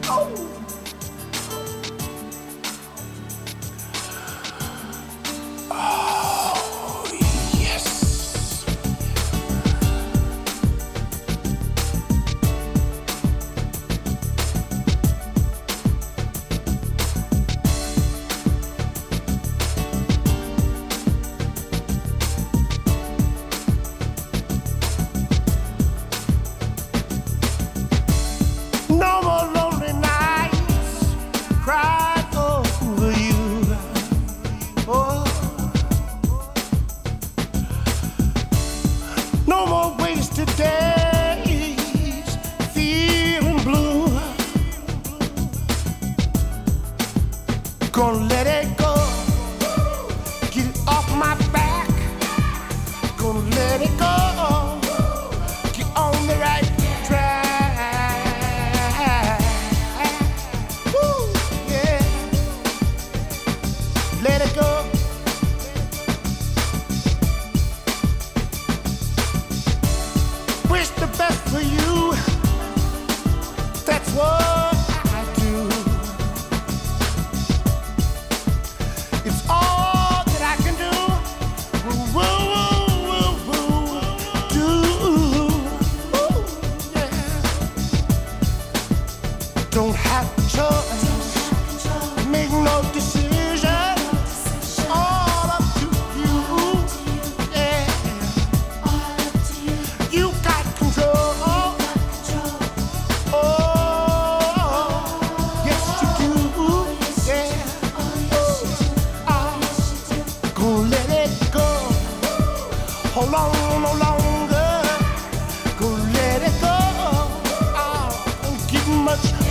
Gonna let it go, get it off my back. Gonna let it go, get on the right track. Woo, yeah. Let it go. Wish the best for you. That's what don't have choice, make no decision, all up to you, yeah. You got control, oh, yes you do, yeah. Gonna let it go, hold on no longer, gonna let it go, don't give much